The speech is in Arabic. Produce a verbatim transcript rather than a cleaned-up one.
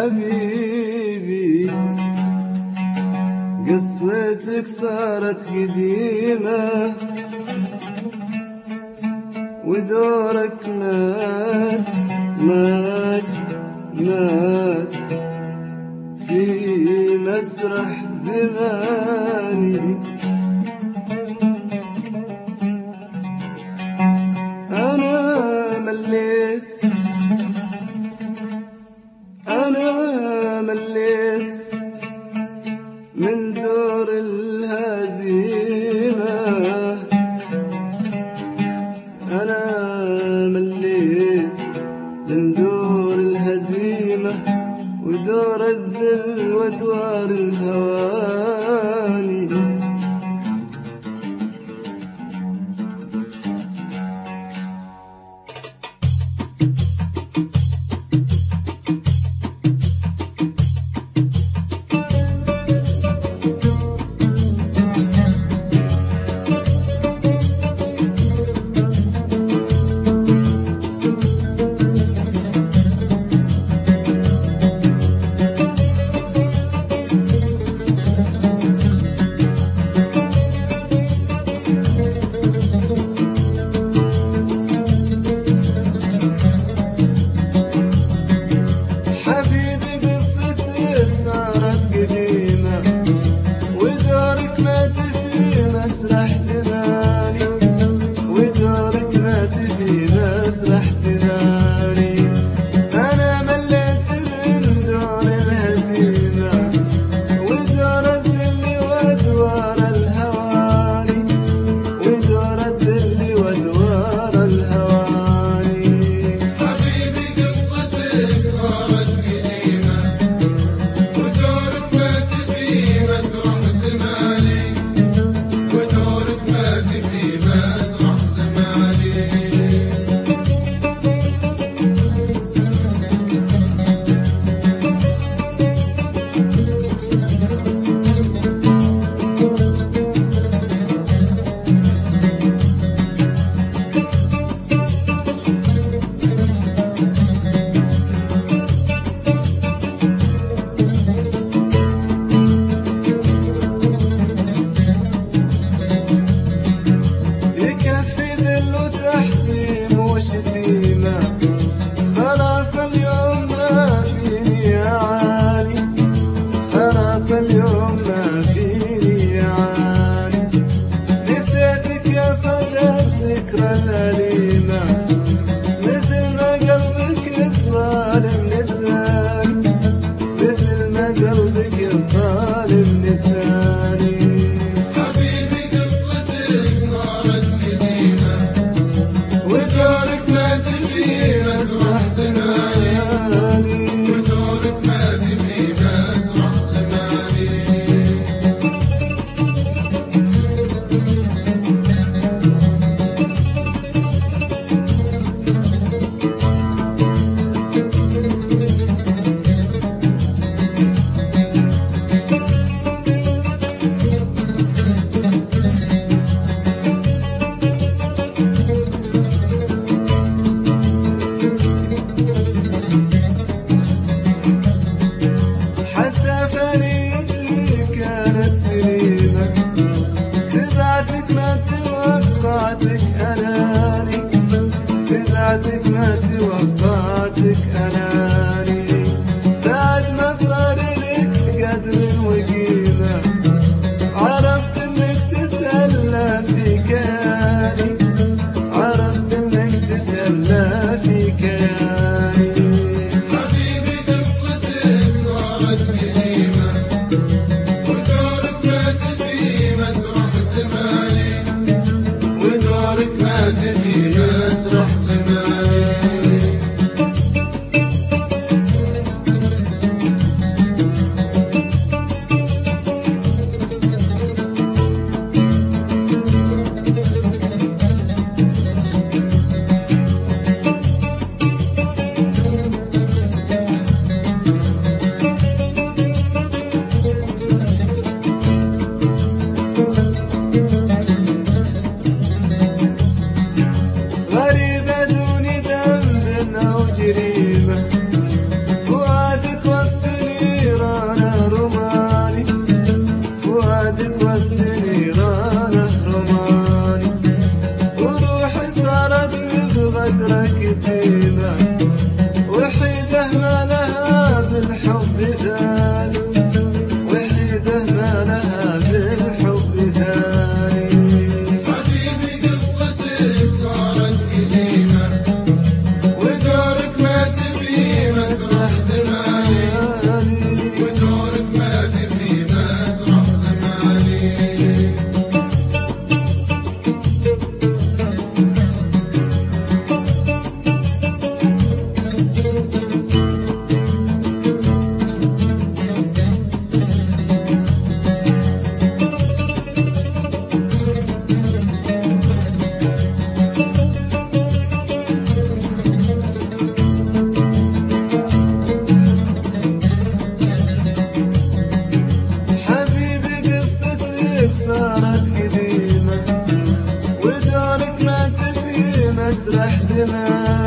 حبيبي قصتك صارت قديمة ودورك مات مات مات في مسرح زماني. أنا مليت أنا مليت من دور الهزيمة. أنا مليت من دور الهزيمة ودور الذل ودوار الهواني. صارت قديمة ودورك مات في مسرح زماني ودورك مات في مسرح زماني. أنا مليت من دور الهزيمة ودور الذل ودوار الهواني ودور الذل ودوار الهواني. حبيبي قصتك صارت قديمة ودورك مات في مسرح زماني ودورك مات في مسرح زماني. شتيمة خلاص اليوم ما فيني يا عالي خلاص اليوم ما فيني يا عالي. نسيتك يا صدى الذكرى الأليمة مثل ما قلبك الظالم نساني مثل ما قلبك الظالم نساني. حبيبي قصتك صارت قديمة ودورك مات في مسرح زماني ودورك مات في مسرح زماني. سفريتي كانت سليمة تبعتك ما توقعتك أناني تبعتك ما توقعتك أناني. بعد ما صار لك قدر وقيمة عرفت انك تسلى في كياني عرفت انك تسلى في كياني. حبيبي قصتك صارت قديمة ودورك مات في زمان